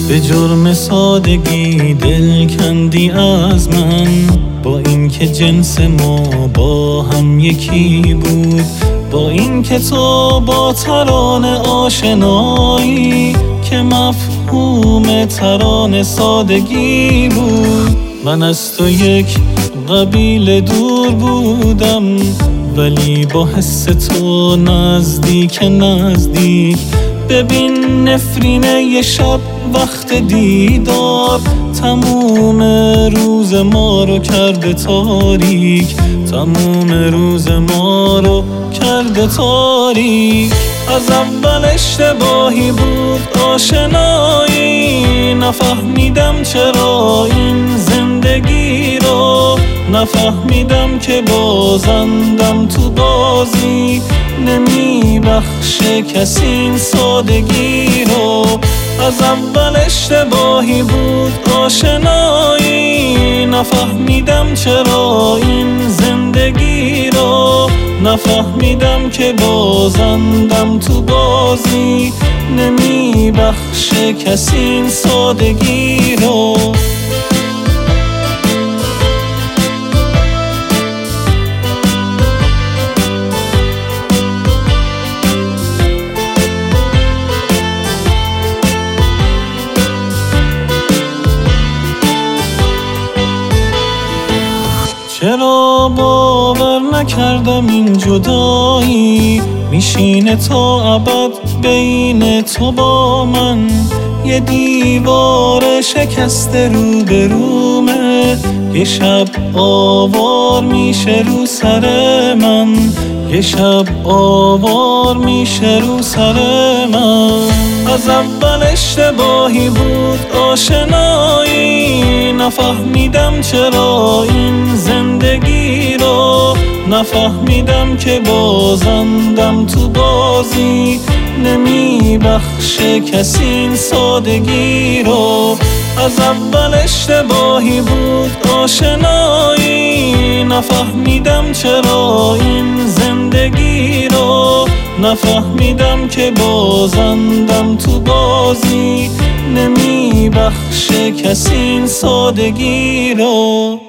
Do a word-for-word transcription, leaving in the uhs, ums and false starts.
به جرم سادگی دل کندی از من، با اینکه جنس ما با هم یکی بود، با اینکه تو با ترانه آشنایی که مفهوم ترانه سادگی بود. من از تو یک قبیله دور بودم، ولی با حس تو نزدیک نزدیک. ببین نفرینه یه شب وقت دیدار، تموم روز ما رو کرده تاریک، تموم روز ما رو کرده تاریک. از اول اشتباهی بود آشنایی، نفهمیدم چرا این زندگی رو، نفهمیدم که بازندم تو بازی نمیبخشه کسی این سادگی رو. از اول اشتباهی بود آشنایی، نفهمیدم چرا این زندگی رو، نفهمیدم که بازندم تو بازی نمیبخشه کسی این سادگی رو. چرا باور نکردم این جدایی میشینه تا ابد بین تو با من، یه دیوار شکسته رو به رومه، یه شب آوار میشه رو سر من، یه شب آوار میشه رو سر من. از اول اشتباهی بود آشنایی، نفهمیدم چرا این زندگی رو، نفهمیدم که بازندم تو بازی نمیبخشه کسی این سادگی رو. از اول اشتباهی بود آشنایی، نفهمیدم چرا این زندگی رو، نفهمیدم که بازندم تو بازی نمیبخشه کسی این سادگی رو.